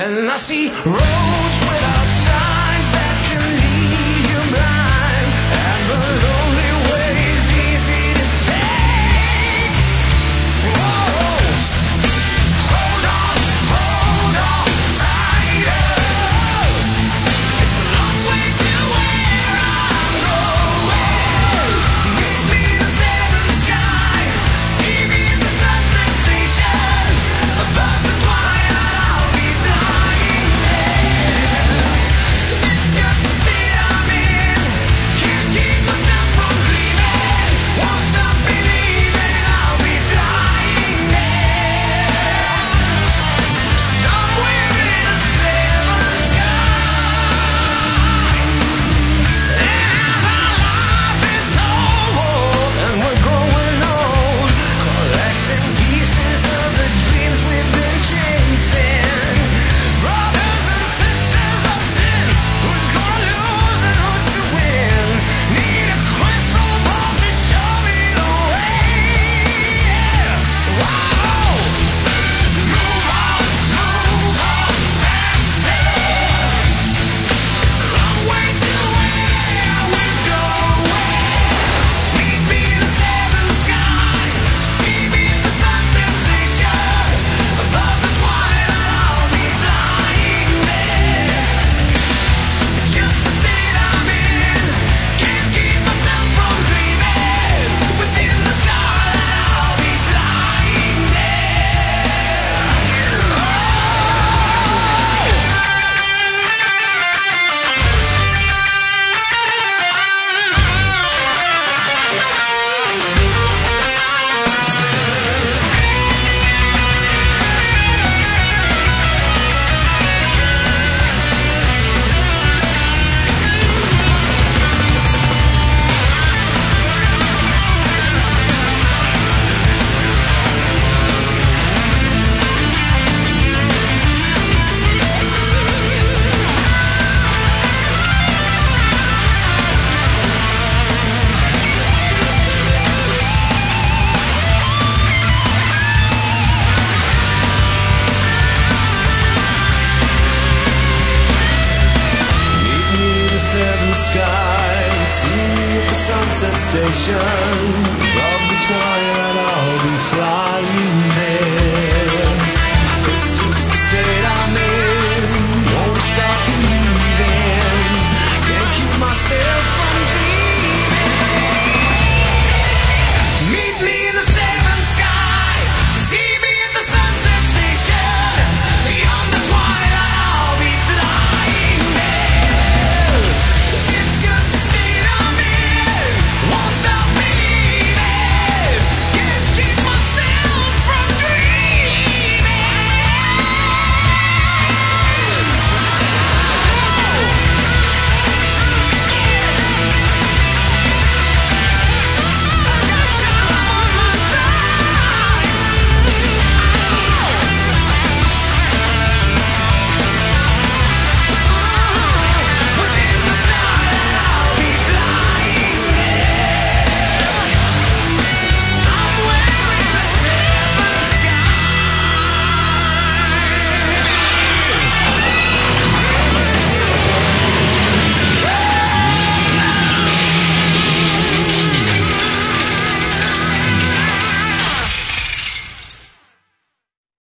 And I see roads without signs that can lead you blind, and the lonely way is easy to take. Whoa. Hold on tighter. It's a long way to where I'm going. Meet me in the seventh sky. See me in the sunset station. Above the twilight, I'll be flying there. It's just a state I'm in. Can't keep myself from dreaming. Won't stop believing I'll be flying there. Somewhere in a seventh sky. And our life is told, and we're growing old, collecting pieces of the dreams we've been chasing. Brothers and sisters of sin, who's gonna lose and who's to win? Need a crystal ball to show me the way. Yeah. Whoa. Move on faster. It's a long way to where we're going. Meet me in the seventh sky. See me at the sunset station. Above the twilight, I'll be flying there. It's just the state I'm in. Can't keep myself from dreaming. Within the starlight, I'll be flying there. Meet me in the seventh sky. See me at the sunset station. Above the twilight,